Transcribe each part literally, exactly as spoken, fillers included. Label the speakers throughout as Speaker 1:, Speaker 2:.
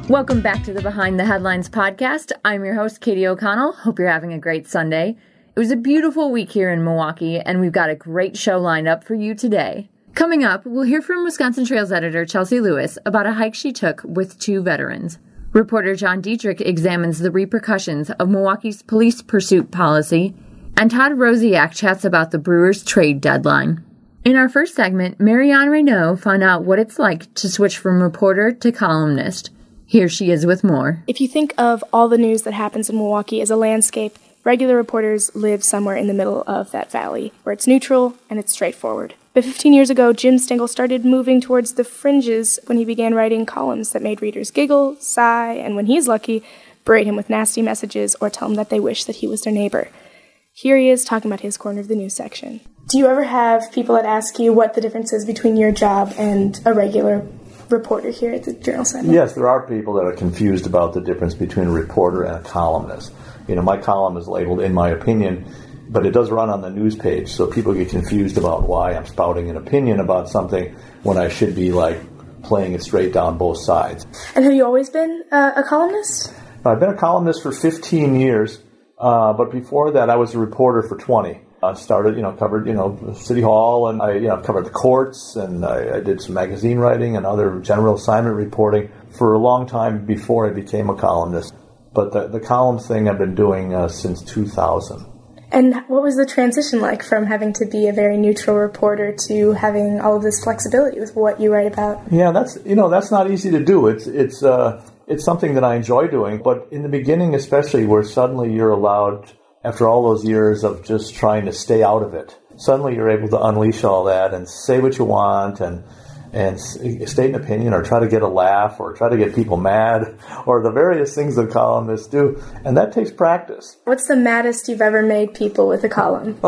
Speaker 1: Welcome back to the Behind the Headlines podcast. I'm your host, Katie O'Connell. Hope you're having a great Sunday. It was a beautiful week here in Milwaukee, and we've got a great show lined up for you today. Coming up, we'll hear from Wisconsin Trails editor Chelsea Lewis about a hike she took with two veterans. Reporter John Dietrich examines the repercussions of Milwaukee's police pursuit policy, and Todd Rosiak chats about the Brewers trade deadline. In our first segment, Marianne Reynaud found out what it's like to switch from reporter to columnist. Here she is with more.
Speaker 2: If you think of all the news that happens in Milwaukee as a landscape, regular reporters live somewhere in the middle of that valley, where it's neutral and it's straightforward. But fifteen years ago, Jim Stengel started moving towards the fringes when he began writing columns that made readers giggle, sigh, and when he's lucky, berate him with nasty messages or tell him that they wish that he was their neighbor. Here he is talking about his corner of the news section. Do you ever have people that ask you what the difference is between your job and a regular reporter here at the Journal-Sentinel?
Speaker 3: Yes, there are people that are confused about the difference between a reporter and a columnist. You know, my column is labeled "In My Opinion," but it does run on the news page, so people get confused about why I'm spouting an opinion about something when I should be, like, playing it straight down both sides.
Speaker 2: And have you always been uh, a columnist?
Speaker 3: I've been a columnist for fifteen years, uh, but before that I was a reporter for twenty. I started, you know, covered, you know, City Hall, and I, you know, covered the courts, and I, I did some magazine writing and other general assignment reporting for a long time before I became a columnist. But the, the column thing I've been doing uh, since two thousand.
Speaker 2: And what was the transition like from having to be a very neutral reporter to having all of this flexibility with what you write about?
Speaker 3: Yeah, that's, you know, that's not easy to do. It's, it's, uh, it's something that I enjoy doing. But in the beginning, especially, where suddenly you're allowed, after all those years of just trying to stay out of it, suddenly you're able to unleash all that and say what you want and and state an opinion or try to get a laugh or try to get people mad or the various things that columnists do. And that takes practice.
Speaker 2: What's the maddest you've ever made people with a column?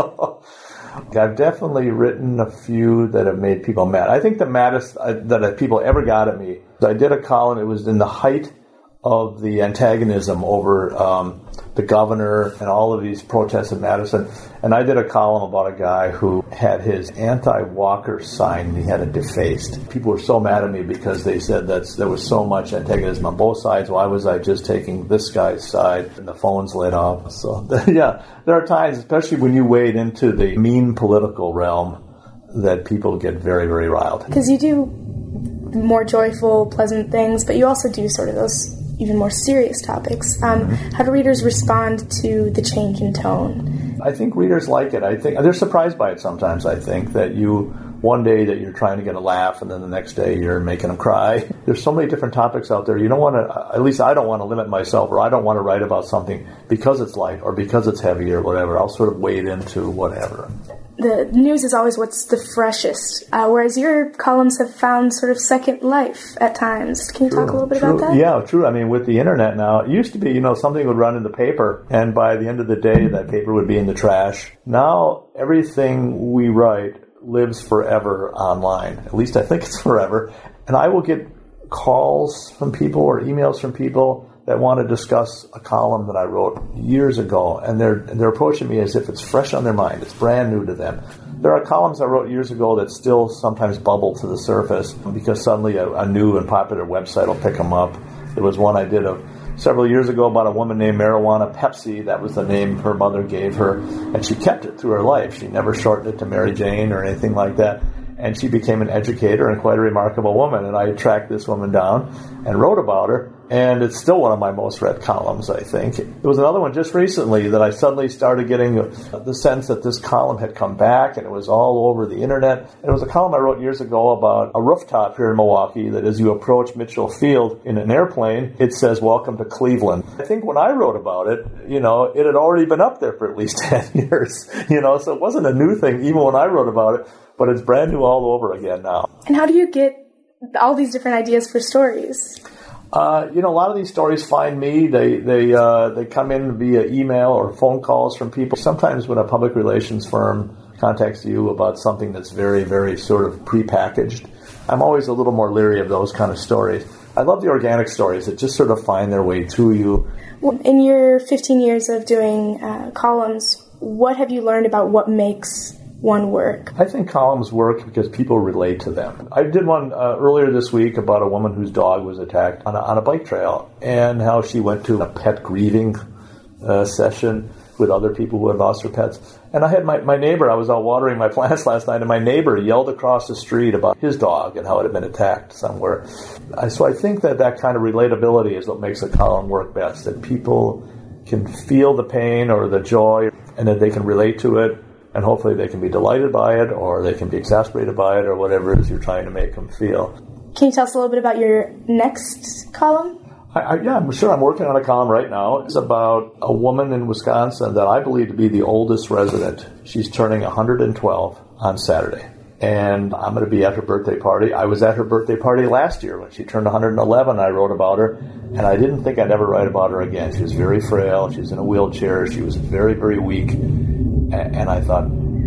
Speaker 3: I've definitely written a few that have made people mad. I think the maddest that people ever got at me, I did a column, it was in the height of the antagonism over um, the governor and all of these protests in Madison. And I did a column about a guy who had his anti-Walker sign and he had it defaced. People were so mad at me because they said that there was so much antagonism on both sides. Why was I just taking this guy's side? And the phone's lit off. So, yeah, there are times, especially when you wade into the mean political realm, that people get very, very riled.
Speaker 2: Because you do more joyful, pleasant things, but you also do sort of those even more serious topics. Um, mm-hmm. How do readers respond to the change in tone?
Speaker 3: I think readers like it. I think they're surprised by it sometimes. I think that you, one day that you're trying to get a laugh and then the next day you're making them cry. There's so many different topics out there. You don't want to, at least I don't want to limit myself, or I don't want to write about something because it's light or because it's heavy or whatever. I'll sort of wade into whatever.
Speaker 2: The news is always what's the freshest, uh, whereas your columns have found sort of second life at times. Can you
Speaker 3: true,
Speaker 2: talk a little bit
Speaker 3: true.
Speaker 2: about that?
Speaker 3: Yeah, true. I mean, with the internet now, it used to be, you know, something would run in the paper, and by the end of the day, that paper would be in the trash. Now, everything we write lives forever online. At least I think it's forever. And I will get calls from people or emails from people that want to discuss a column that I wrote years ago, and they're they're approaching me as if it's fresh on their mind. It's brand new to them. There are columns I wrote years ago that still sometimes bubble to the surface because suddenly a, a new and popular website will pick them up. There was one I did of several years ago about a woman named Marijuana Pepsi. That was the name her mother gave her, and she kept it through her life. She never shortened it to Mary Jane or anything like that. And she became an educator and quite a remarkable woman. And I tracked this woman down and wrote about her. And it's still one of my most read columns, I think. There was another one just recently that I suddenly started getting the sense that this column had come back, and it was all over the internet. And it was a column I wrote years ago about a rooftop here in Milwaukee that as you approach Mitchell Field in an airplane, it says, "Welcome to Cleveland." I think when I wrote about it, you know, it had already been up there for at least ten years, you know, so it wasn't a new thing even when I wrote about it, but it's brand new all over again now.
Speaker 2: And how do you get all these different ideas for stories?
Speaker 3: Uh, you know, a lot of these stories find me. They they uh, they come in via email or phone calls from people. Sometimes when a public relations firm contacts you about something that's very, very sort of prepackaged, I'm always a little more leery of those kind of stories. I love the organic stories that just sort of find their way to you.
Speaker 2: Well, in your fifteen years of doing uh, columns, what have you learned about what makes one work?
Speaker 3: I think columns work because people relate to them. I did one uh, earlier this week about a woman whose dog was attacked on a, on a bike trail, and how she went to a pet grieving uh, session with other people who had lost their pets. And I had my, my neighbor, I was out watering my plants last night, and my neighbor yelled across the street about his dog and how it had been attacked somewhere. I, so I think that that kind of relatability is what makes a column work best, that people can feel the pain or the joy, and that they can relate to it. And hopefully they can be delighted by it, or they can be exasperated by it, or whatever it is you're trying to make them feel.
Speaker 2: Can you tell us a little bit about your next column?
Speaker 3: I, I, yeah, I'm sure. I'm working on a column right now. It's about a woman in Wisconsin that I believe to be the oldest resident. She's turning one hundred twelve on Saturday. And I'm going to be at her birthday party. I was at her birthday party last year when she turned one hundred eleven. I wrote about her, and I didn't think I'd ever write about her again. She was very frail. She was in a wheelchair. She was very, very weak. And I thought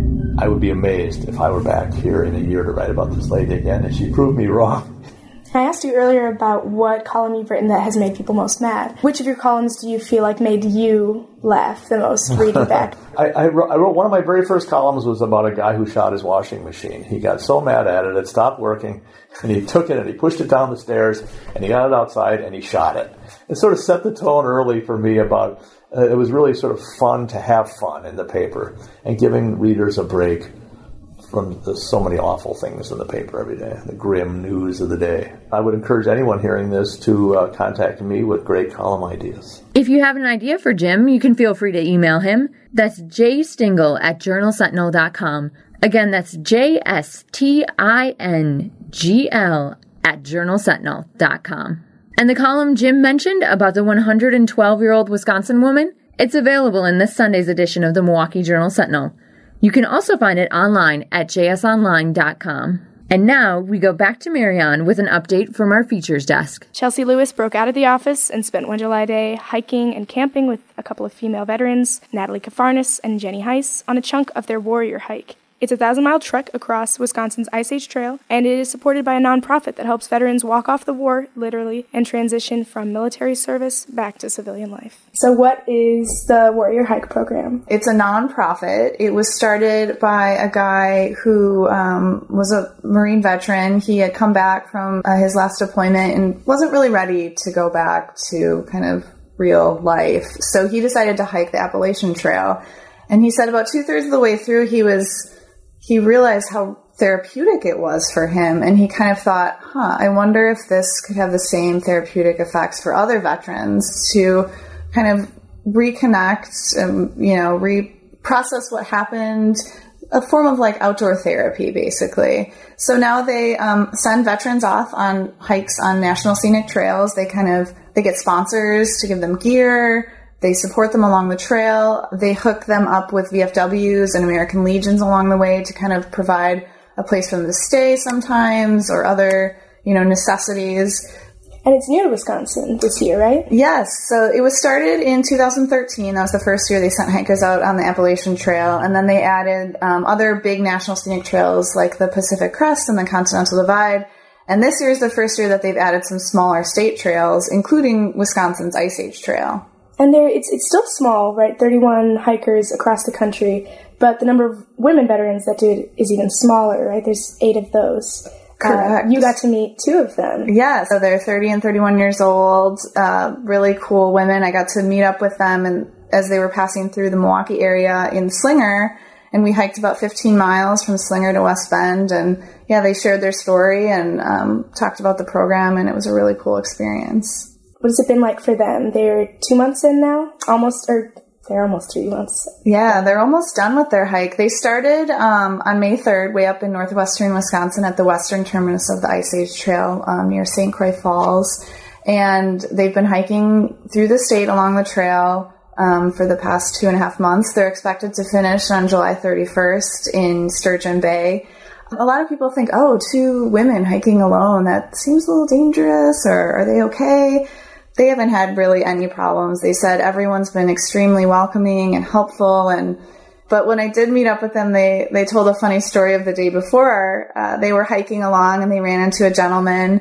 Speaker 3: I would be amazed if I were back here in a year to write about this lady again, and she proved me wrong.
Speaker 2: I asked you earlier about what column you've written that has made people most mad. Which of your columns do you feel like made you laugh the most reading back?
Speaker 3: I, I, wrote, I wrote one of my very first columns was about a guy who shot his washing machine. He got so mad at it, it stopped working, and he took it and he pushed it down the stairs, and he got it outside and he shot it. It sort of set the tone early for me about uh, it was really sort of fun to have fun in the paper and giving readers a break from the, so many awful things in the paper every day, the grim news of the day. I would encourage anyone hearing this to uh, contact me with great column ideas.
Speaker 1: If you have an idea for Jim, you can feel free to email him. That's jstingle at journal sentinel dot com. Again, that's J S T I N G L at journal sentinel dot com. And the column Jim mentioned about the one hundred twelve-year-old Wisconsin woman, it's available in this Sunday's edition of the Milwaukee Journal-Sentinel. You can also find it online at j s online dot com. And now we go back to Marianne with an update from our features desk.
Speaker 2: Chelsea Lewis broke out of the office and spent one July day hiking and camping with a couple of female veterans, Natalie Kafarnas and Jenny Heiss, on a chunk of their Warrior Hike. It's a thousand-mile trek across Wisconsin's Ice Age Trail, and it is supported by a nonprofit that helps veterans walk off the war, literally, and transition from military service back to civilian life. So what is the Warrior Hike program?
Speaker 4: It's a nonprofit. It was started by a guy who um, was a Marine veteran. He had come back from uh, his last deployment and wasn't really ready to go back to kind of real life. So he decided to hike the Appalachian Trail. And he said about two-thirds of the way through, he was... he realized how therapeutic it was for him, and he kind of thought, huh, I wonder if this could have the same therapeutic effects for other veterans to kind of reconnect, and, you know, reprocess what happened, a form of like outdoor therapy, basically. So now they um, send veterans off on hikes on national scenic trails. They kind of, they get sponsors to give them gear. They support them along the trail. They hook them up with V F Ws and American Legions along the way to kind of provide a place for them to stay sometimes, or other, you know, necessities.
Speaker 2: And it's new to Wisconsin this year, right?
Speaker 4: Yes. So it was started in two thousand thirteen. That was the first year they sent hikers out on the Appalachian Trail. And then they added um, other big national scenic trails like the Pacific Crest and the Continental Divide. And this year is the first year that they've added some smaller state trails, including Wisconsin's Ice Age Trail.
Speaker 2: And there, it's it's still small, right? thirty-one hikers across the country, but the number of women veterans that do it is even smaller, right? There's eight of those.
Speaker 4: Correct.
Speaker 2: Uh, you got to meet two of them.
Speaker 4: Yeah, so they're thirty and thirty-one years old, uh, really cool women. I got to meet up with them and as they were passing through the Milwaukee area in Slinger, and we hiked about fifteen miles from Slinger to West Bend, and yeah, they shared their story and um, talked about the program, and it was a really cool experience.
Speaker 2: What has it been like for them? They're two months in now? Almost, or they're almost three months.
Speaker 4: Yeah, they're almost done with their hike. They started um, on May third, way up in northwestern Wisconsin at the western terminus of the Ice Age Trail um, near Saint Croix Falls. And they've been hiking through the state along the trail um, for the past two and a half months. They're expected to finish on July thirty-first in Sturgeon Bay. A lot of people think, oh, two women hiking alone, that seems a little dangerous, or are they okay? They haven't had really any problems. They said everyone's been extremely welcoming and helpful. And but when I did meet up with them, they, they told a funny story of the day before. Uh, they were hiking along and they ran into a gentleman,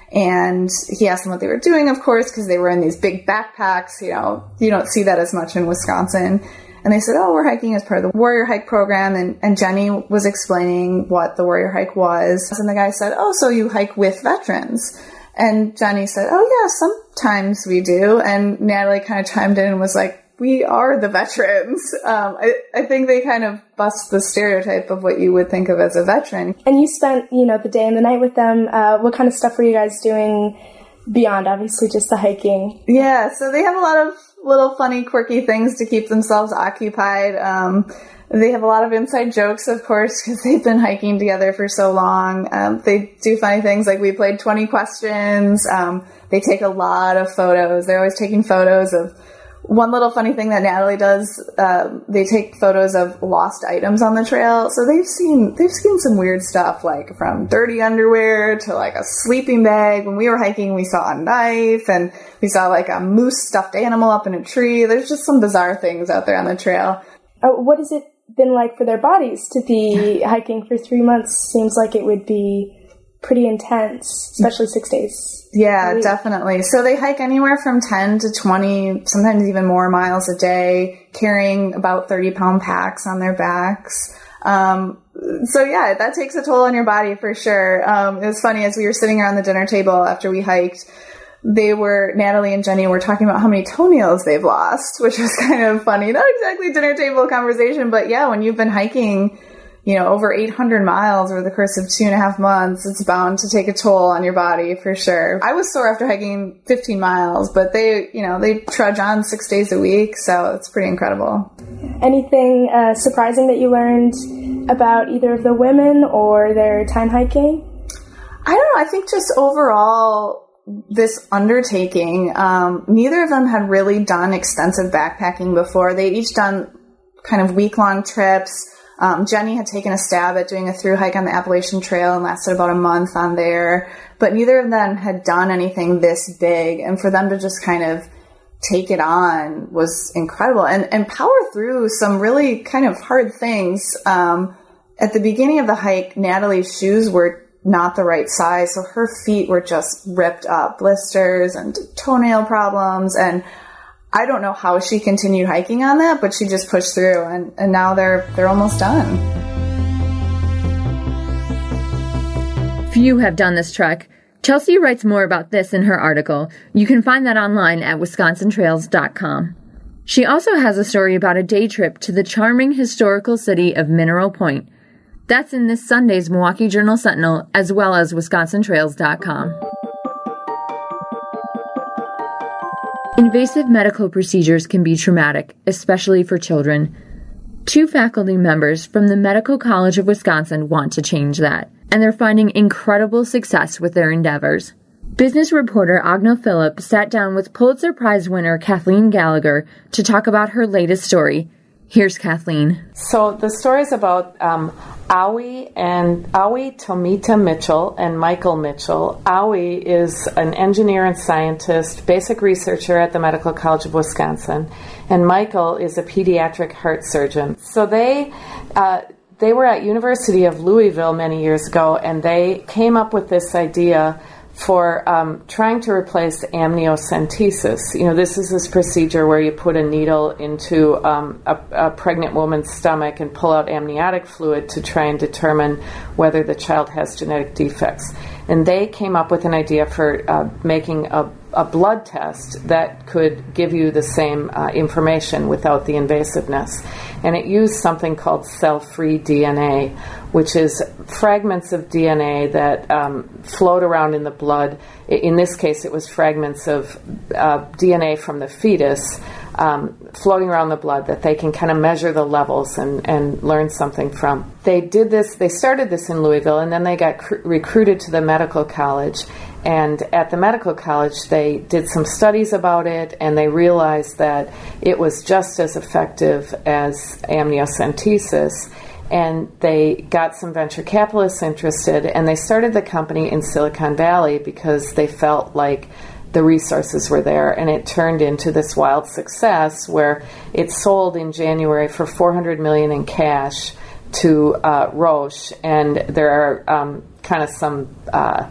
Speaker 4: and he asked them what they were doing, of course, because they were in these big backpacks. You know, you don't see that as much in Wisconsin. And they said, oh, we're hiking as part of the Warrior Hike program. And, and Jenny was explaining what the Warrior Hike was. And the guy said, oh, so you hike with veterans? And Jenny said, oh, yeah, sometimes we do. And Natalie kind of chimed in and was like, we are the veterans. Um, I, I think they kind of bust the stereotype of what you would think of as a veteran.
Speaker 2: And you spent, you know, the day and the night with them. Uh, what kind of stuff were you guys doing beyond, obviously, just the hiking?
Speaker 4: Yeah, so they have a lot of little funny, quirky things to keep themselves occupied. Um, they have a lot of inside jokes, of course, because they've been hiking together for so long. Um, they do funny things like we played twenty questions. Um, they take a lot of photos. They're always taking photos of one little funny thing that Natalie does. Uh, they take photos of lost items on the trail. So they've seen they've seen some weird stuff, like from dirty underwear to like a sleeping bag. When we were hiking, we saw a knife, and we saw like a moose stuffed animal up in a tree. There's just some bizarre things out there on the trail.
Speaker 2: Uh, what has it been like for their bodies to be hiking for three months? Seems like it would be pretty intense, especially six days.
Speaker 4: Yeah, definitely. So they hike anywhere from ten to twenty, sometimes even more miles a day, carrying about thirty pound packs on their backs. Um, so yeah, that takes a toll on your body for sure. Um, it was funny, as we were sitting around the dinner table after we hiked, they were, Natalie and Jenny were talking about how many toenails they've lost, which was kind of funny. Not exactly dinner table conversation, but yeah, when you've been hiking, you know, over eight hundred miles over the course of two and a half months, it's bound to take a toll on your body for sure. I was sore after hiking fifteen miles, but they, you know, they trudge on six days a week, so it's pretty incredible.
Speaker 2: Anything uh, surprising that you learned about either of the women or their time hiking?
Speaker 4: I don't know. I think just overall, this undertaking, um, neither of them had really done extensive backpacking before. They'd each done kind of week-long trips. Um, Jenny had taken a stab at doing a through hike on the Appalachian Trail and lasted about a month on there, but neither of them had done anything this big. And for them to just kind of take it on was incredible and, and power through some really kind of hard things. Um, at the beginning of the hike, Natalie's shoes were not the right size, so her feet were just ripped up, blisters and toenail problems, and I don't know how she continued hiking on that, but she just pushed through, and, and now they're they're almost done.
Speaker 1: Few have done this trek. Chelsea writes more about this in her article. You can find that online at wisconsin trails dot com. She also has a story about a day trip to the charming historical city of Mineral Point. That's in this Sunday's Milwaukee Journal-Sentinel, as well as wisconsin trails dot com. Invasive medical procedures can be traumatic, especially for children. Two faculty members from the Medical College of Wisconsin want to change that, and they're finding incredible success with their endeavors. Business reporter Agno Phillip sat down with Pulitzer Prize winner Kathleen Gallagher to talk about her latest story. Here's Kathleen.
Speaker 5: So the story is about um, Awi and Awi Tomita Mitchell and Michael Mitchell. Awi is an engineer and scientist, basic researcher at the Medical College of Wisconsin, and Michael is a pediatric heart surgeon. So they uh, they were at University of Louisville many years ago, and they came up with this idea for um, trying to replace amniocentesis. You know, this is this procedure where you put a needle into um, a, a pregnant woman's stomach and pull out amniotic fluid to try and determine whether the child has genetic defects. And they came up with an idea for uh, making a, a blood test that could give you the same uh, information without the invasiveness. And it used something called cell-free D N A, which is fragments of D N A that um, float around in the blood. In this case, it was fragments of uh, D N A from the fetus um, floating around the blood that they can kind of measure the levels and, and learn something from. They did this, they started this in Louisville, and then they got cr- recruited to the medical college. And at the medical college, they did some studies about it, and they realized that it was just as effective as amniocentesis. And they got some venture capitalists interested, and they started the company in Silicon Valley because they felt like the resources were there. And it turned into this wild success where it sold in January for four hundred million dollars in cash to uh, Roche. And there are um, kind of some Uh,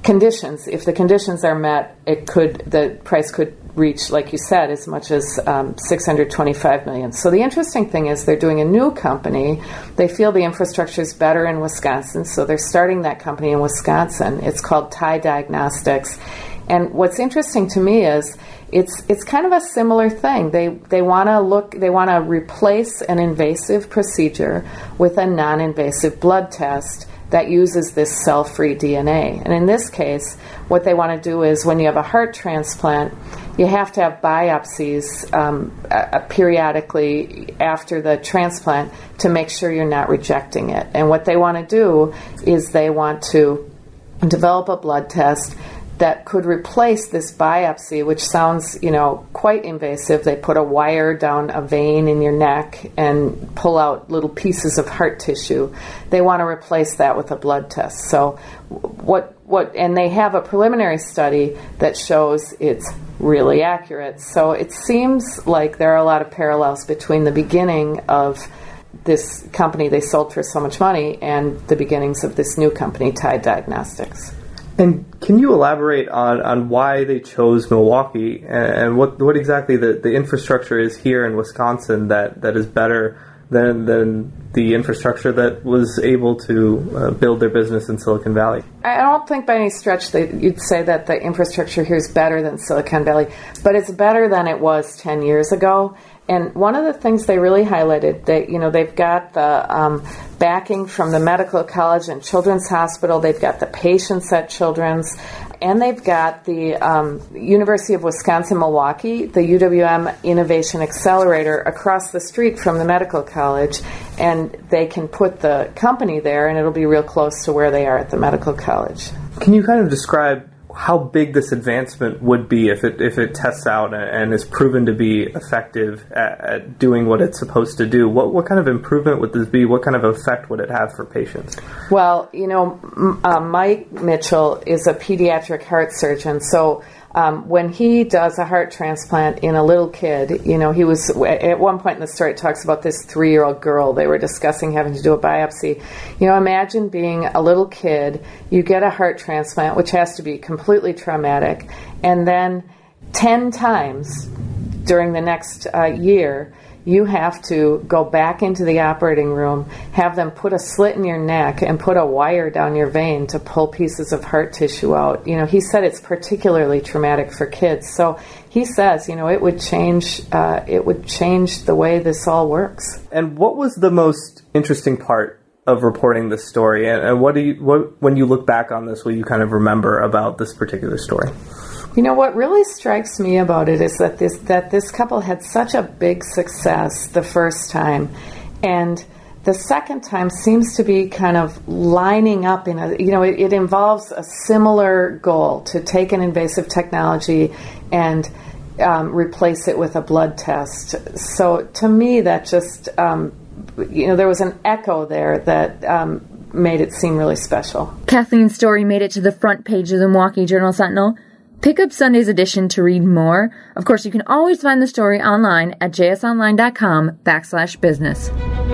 Speaker 5: conditions. If the conditions are met, it could the price could reach, like you said, as much as um, six hundred twenty-five million dollars. So the interesting thing is they're doing a new company. They feel the infrastructure is better in Wisconsin, so they're starting that company in Wisconsin. It's called Ty Diagnostics. And what's interesting to me is it's it's kind of a similar thing. They they want to look they want to replace an invasive procedure with a non-invasive blood test that uses this cell-free D N A. And in this case, what they want to do is when you have a heart transplant, you have to have biopsies um, uh, periodically after the transplant to make sure you're not rejecting it. And what they want to do is they want to develop a blood test that could replace this biopsy, which sounds, you know, quite invasive. They put a wire down a vein in your neck and pull out little pieces of heart tissue. They want to replace that with a blood test. So what, what, and they have a preliminary study that shows it's really accurate. So it seems like there are a lot of parallels between the beginning of this company they sold for so much money and the beginnings of this new company, Ty Diagnostics.
Speaker 6: And can you elaborate on, on why they chose Milwaukee and what what exactly the, the infrastructure is here in Wisconsin that, that is better than than the infrastructure that was able to uh, build their business in Silicon Valley?
Speaker 5: I don't think by any stretch that you'd say that the infrastructure here is better than Silicon Valley, but it's better than it was ten years ago. And one of the things they really highlighted, they, you know, they've got the um, backing from the Medical College and Children's Hospital. They've got the patients at Children's, and they've got the um, University of Wisconsin-Milwaukee, the U W M Innovation Accelerator across the street from the Medical College, and they can put the company there, and it'll be real close to where they are at the Medical College.
Speaker 6: Can you kind of describe how big this advancement would be if it if it tests out and is proven to be effective at, at doing what it's supposed to do? What what kind of improvement would this be? What kind of effect would it have for patients?
Speaker 5: Well, you know, uh, Mike Mitchell is a pediatric heart surgeon, so um, when he does a heart transplant in a little kid, you know, he was, at one point in the story, it talks about this three-year-old girl. They were discussing having to do a biopsy. You know, imagine being a little kid, you get a heart transplant, which has to be completely traumatic, and then ten times during the next uh, year, you have to go back into the operating room, have them put a slit in your neck and put a wire down your vein to pull pieces of heart tissue out. You know, he said it's particularly traumatic for kids. So he says, you know, it would change, uh, it would change the way this all works.
Speaker 6: And what was the most interesting part of reporting this story? And, and what do you, what, when you look back on this, will you kind of remember about this particular story?
Speaker 5: You know, what really strikes me about it is that this that this couple had such a big success the first time, and the second time seems to be kind of lining up in a, you know, it, it involves a similar goal to take an invasive technology and um, replace it with a blood test. So to me, that just, um, you know, there was an echo there that um, made it seem really special.
Speaker 1: Kathleen's story made it to the front page of the Milwaukee Journal-Sentinel. Pick up Sunday's edition to read more. Of course, you can always find the story online at jsonline.com backslash business.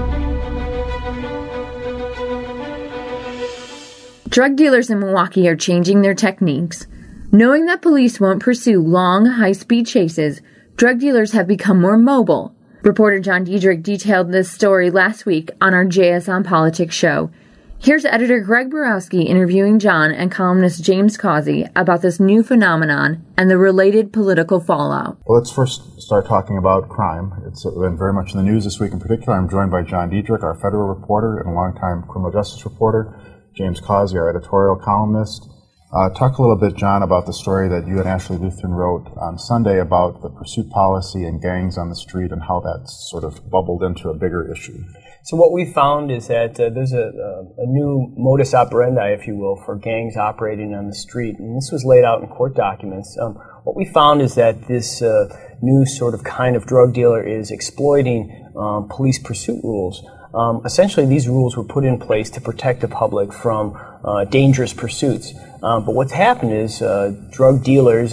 Speaker 1: Drug dealers in Milwaukee are changing their techniques. Knowing that police won't pursue long, high-speed chases, drug dealers have become more mobile. Reporter John Diedrich detailed this story last week on our J S on Politics show. Here's editor Greg Borowski interviewing John and columnist James Causey about this new phenomenon and the related political fallout.
Speaker 7: Well, let's first start talking about crime. It's been very much in the news this week in particular. I'm joined by John Diedrich, our federal reporter and a longtime criminal justice reporter, James Causey, our editorial columnist. Uh, talk a little bit, John, about the story that you and Ashley Lutheran wrote on Sunday about the pursuit policy and gangs on the street and how that's sort of bubbled into a bigger issue.
Speaker 8: So what we found is that uh, there's a, a, a new modus operandi, if you will, for gangs operating on the street, and this was laid out in court documents. Um, what we found is that this uh, new sort of kind of drug dealer is exploiting um, police pursuit rules. Um, essentially, these rules were put in place to protect the public from uh, dangerous pursuits. Um, but what's happened is uh, drug dealers in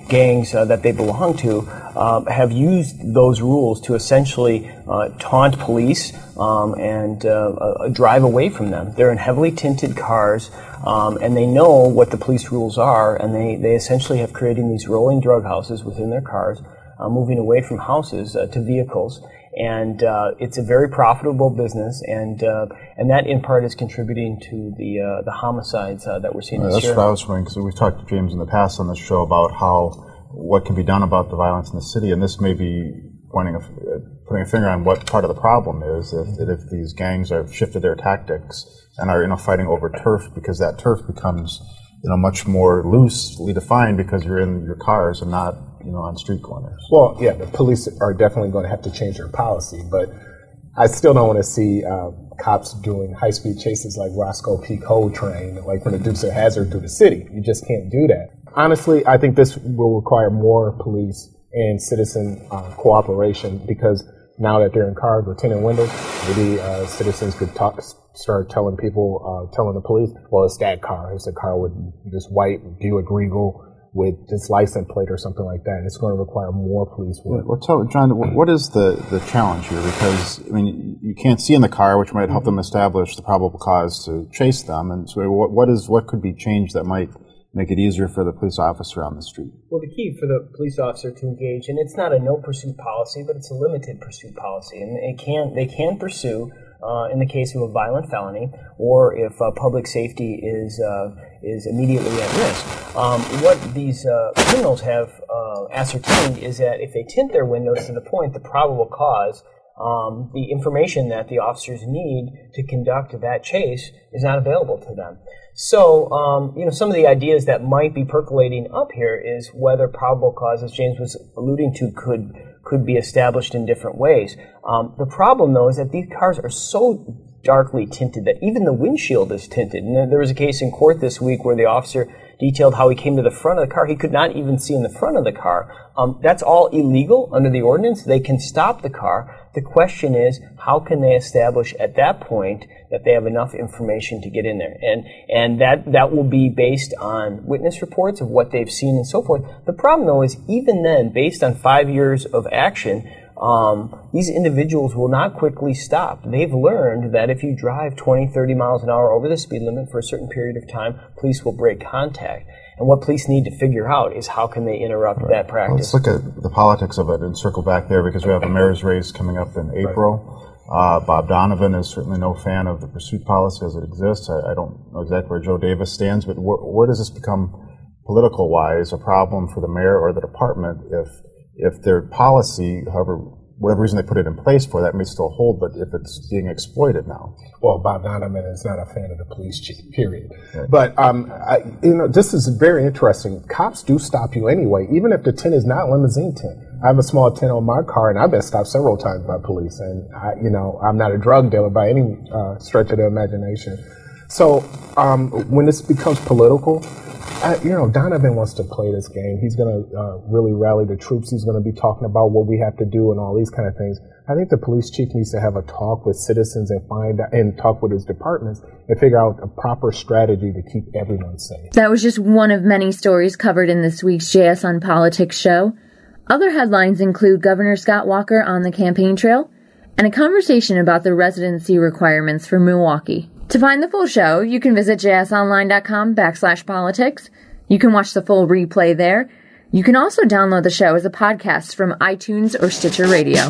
Speaker 8: gangs uh, that they belong to uh, have used those rules to essentially uh, taunt police um, and uh, uh, drive away from them. They're in heavily tinted cars, um, and they know what the police rules are, and they, they essentially have created these rolling drug houses within their cars, uh, moving away from houses uh, to vehicles. And uh, it's a very profitable business, and uh, and that in part is contributing to the uh, the homicides uh, that we're seeing
Speaker 7: Right,
Speaker 8: this
Speaker 7: that's
Speaker 8: year.
Speaker 7: what I was wondering, because we've talked to James in the past on this show about how what can be done about the violence in the city, and this may be pointing a, putting a finger on what part of the problem is, if, that if these gangs have shifted their tactics and are, you know, fighting over turf, because that turf becomes, you know, much more loosely defined because you're in your cars and not, you know, on street corners.
Speaker 9: Well, yeah, the police are definitely going to have to change their policy, but I still don't want to see uh, cops doing high-speed chases like Roscoe P. Coltrane, like from the Dukes of Hazzard through the city. You just can't do that. Honestly, I think this will require more police and citizen uh, cooperation, because now that they're in cars with tinted windows, maybe uh, citizens could talk, start telling people, uh, telling the police, well, it's that car. It's a car with this white Buick Regal with this license plate or something like that. And it's going to require more police work.
Speaker 7: Well, tell, John, what is the, the challenge here? Because, I mean, you can't see in the car, which might help them establish the probable cause to chase them. And so what, what is what could be changed that might make it easier for the police officer on the street?
Speaker 8: Well, the key for the police officer to engage, and it's not a no pursuit policy, but it's a limited pursuit policy, and it can they can pursue uh, in the case of a violent felony, or if uh, public safety is uh, is immediately at risk. Um, what these uh, criminals have uh, ascertained is that if they tint their windows to the point, the probable cause, um, the information that the officers need to conduct that chase is not available to them. So, um, you know, some of the ideas that might be percolating up here is whether probable cause, as James was alluding to, could could be established in different ways. Um, the problem, though, is that these cars are so darkly tinted that even the windshield is tinted. And there was a case in court this week where the officer detailed how he came to the front of the car. He could not even see in the front of the car. Um, that's all illegal under the ordinance. They can stop the car. The question is, how can they establish at that point that they have enough information to get in there? And and that, that will be based on witness reports of what they've seen and so forth. The problem, though, is even then, based on five years of action, um, these individuals will not quickly stop. They've learned that if you drive twenty, thirty miles an hour over the speed limit for a certain period of time, police will break contact. And what police need to figure out is how can they interrupt right. that practice.
Speaker 7: Well, let's look at the politics of it and circle back there, because we have a mayor's race coming up in April. Right. Uh, Bob Donovan is certainly no fan of the pursuit policy as it exists. I, I don't know exactly where Joe Davis stands, but wh- where does this become, political-wise, a problem for the mayor or the department if if their policy, however, whatever reason they put it in place for, that may still hold, but if it's being exploited now?
Speaker 9: Well, Bob Donovan is not a fan of the police chief, period. Right. But, um, I, you know, this is very interesting. Cops do stop you anyway, even if the tint is not limousine tint. I have a small tint on my car, and I've been stopped several times by police. And, I, you know, I'm not a drug dealer by any uh, stretch of the imagination. So um, when this becomes political, I, you know, Donovan wants to play this game. He's going to uh, really rally the troops. He's going to be talking about what we have to do and all these kind of things. I think the police chief needs to have a talk with citizens and find out, and talk with his departments and figure out a proper strategy to keep everyone safe.
Speaker 1: That was just one of many stories covered in this week's J S on Politics show. Other headlines include Governor Scott Walker on the campaign trail and a conversation about the residency requirements for Milwaukee. To find the full show, you can visit jsonline.com backslash politics. You can watch the full replay there. You can also download the show as a podcast from iTunes or Stitcher Radio.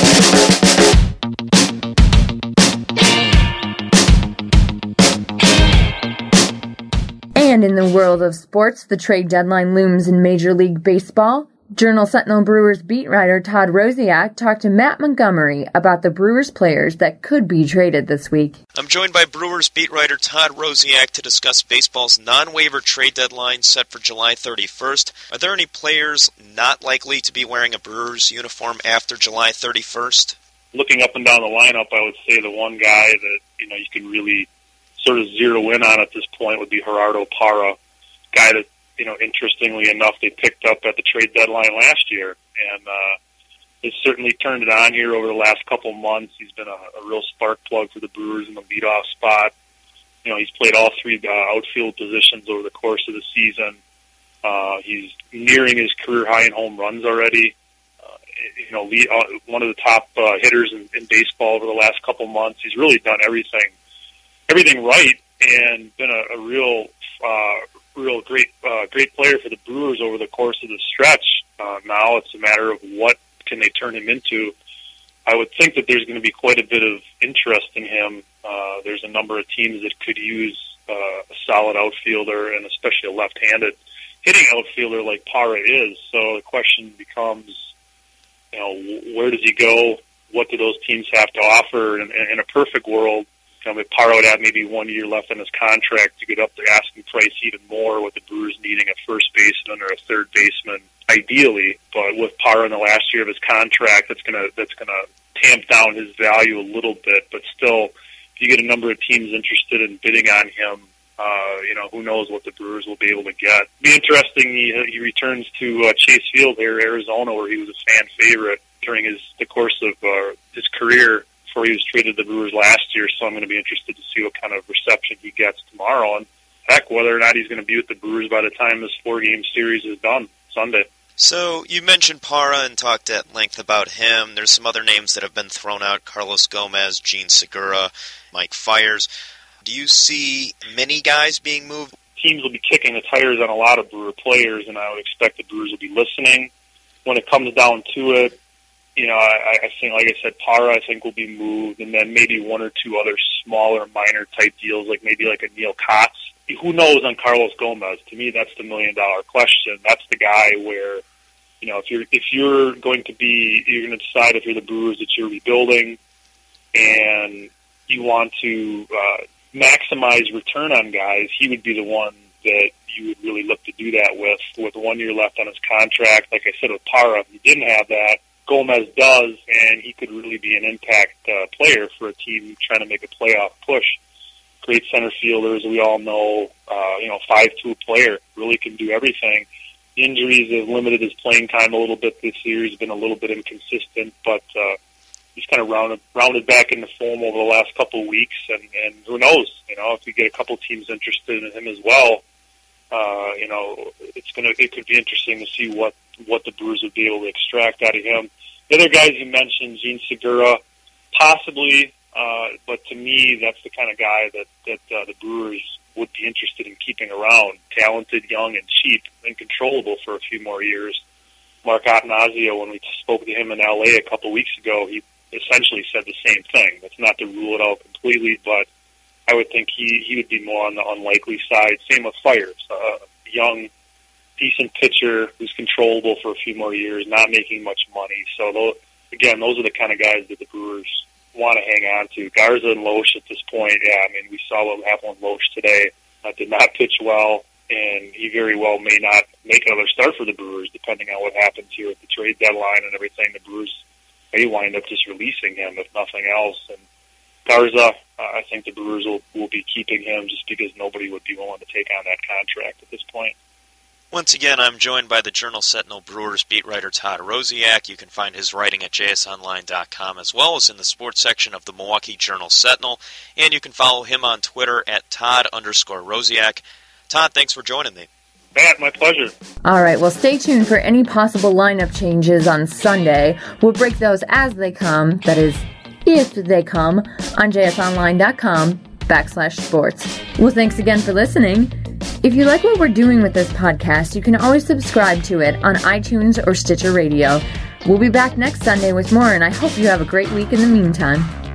Speaker 1: And in the world of sports, the trade deadline looms in Major League Baseball. Journal-Sentinel Brewers beat writer Todd Rosiak talked to Matt Montgomery about the Brewers players that could be traded this week.
Speaker 10: I'm joined by Brewers beat writer Todd Rosiak to discuss baseball's non-waiver trade deadline set for July thirty-first. Are there any players not likely to be wearing a Brewers uniform after July thirty-first?
Speaker 11: Looking up and down the lineup, I would say the one guy that you know you can really sort of zero in on at this point would be Gerardo Parra, guy that, you know, interestingly enough, they picked up at the trade deadline last year, and uh, has certainly turned it on here over the last couple months. He's been a, a real spark plug for the Brewers in the leadoff spot. You know, he's played all three uh, outfield positions over the course of the season. Uh, he's nearing his career high in home runs already. Uh, you know, lead, uh, one of the top uh, hitters in, in baseball over the last couple months. He's really done everything, everything right, and been a, a real, uh, real great, uh, great player for the Brewers over the course of the stretch. Uh, now it's a matter of what can they turn him into. I would think that there's going to be quite a bit of interest in him. Uh, there's a number of teams that could use uh, a solid outfielder, and especially a left-handed hitting outfielder like Parra is. So the question becomes, you know, where does he go? What do those teams have to offer? In, in a perfect world, you know, Parra would have maybe one year left on his contract to get up the asking price even more, with the Brewers needing a first baseman or a third baseman, ideally. But with Parra in the last year of his contract, that's gonna that's gonna tamp down his value a little bit. But still, if you get a number of teams interested in bidding on him, uh, you know, who knows what the Brewers will be able to get. It'll be interesting. He, he returns to uh, Chase Field here, Arizona, where he was a fan favorite during his the course of uh, his career before he was traded to the Brewers last year. So I'm going to be interested to see what kind of reception he gets tomorrow, and heck, whether or not he's going to be with the Brewers by the time this four-game series is done Sunday.
Speaker 10: So you mentioned Parra and talked at length about him. There's some other names that have been thrown out: Carlos Gomez, Gene Segura, Mike Fiers. Do you see many guys being moved?
Speaker 11: Teams will be kicking the tires on a lot of Brewer players, and I would expect the Brewers will be listening. When it comes down to it, you know, I, I think, like I said, Parra, I think, will be moved, and then maybe one or two other smaller, minor-type deals, like maybe like a Neil Kotz. Who knows on Carlos Gomez? To me, that's the million-dollar question. That's the guy where, you know, if you're if you're going to be, you're going to decide if you're the Brewers that you're rebuilding, and you want to uh, maximize return on guys, he would be the one that you would really look to do that with. With one year left on his contract, like I said with Parra, he didn't have that. Gomez does, and he could really be an impact uh, player for a team trying to make a playoff push. Great center fielders, we all know, uh, you know, five two player, really can do everything. Injuries have limited his playing time a little bit this year. He's been a little bit inconsistent, but uh, he's kind of rounded rounded back in the form over the last couple of weeks, and, and who knows, you know, if we get a couple teams interested in him as well, uh, you know, it's gonna it could be interesting to see what, what the Brewers would be able to extract out of him. The other guys you mentioned, Gene Segura, possibly. Uh, but to me, that's the kind of guy that, that uh, the Brewers would be interested in keeping around. Talented, young, and cheap, and controllable for a few more years. Mark Attanasio, when we spoke to him in L A a couple weeks ago, he essentially said the same thing. That's not to rule it out completely, but I would think he, he would be more on the unlikely side. Same with Fiers, uh, young, decent pitcher who's controllable for a few more years, not making much money. So, those, again, those are the kind of guys that the Brewers want to hang on to. Garza and Loesch at this point, yeah, I mean, we saw what happened with Loesch today. Uh, did not pitch well, and he very well may not make another start for the Brewers, depending on what happens here at the trade deadline and everything. The Brewers may wind up just releasing him, if nothing else. And Garza, uh, I think the Brewers will, will be keeping him just because nobody would be willing to take on that contract at this point.
Speaker 10: Once again, I'm joined by the Journal-Sentinel Brewers beat writer Todd Rosiak. You can find his writing at j s online dot com, as well as in the sports section of the Milwaukee Journal-Sentinel. And you can follow him on Twitter at Todd underscore Rosiak. Todd, thanks for joining me.
Speaker 11: Matt, my pleasure.
Speaker 1: All right, well, stay tuned for any possible lineup changes on Sunday. We'll break those as they come, that is, if they come, on j s online dot com backslash sports. Well, thanks again for listening. If you like what we're doing with this podcast, you can always subscribe to it on iTunes or Stitcher Radio. We'll be back next Sunday with more, and I hope you have a great week in the meantime.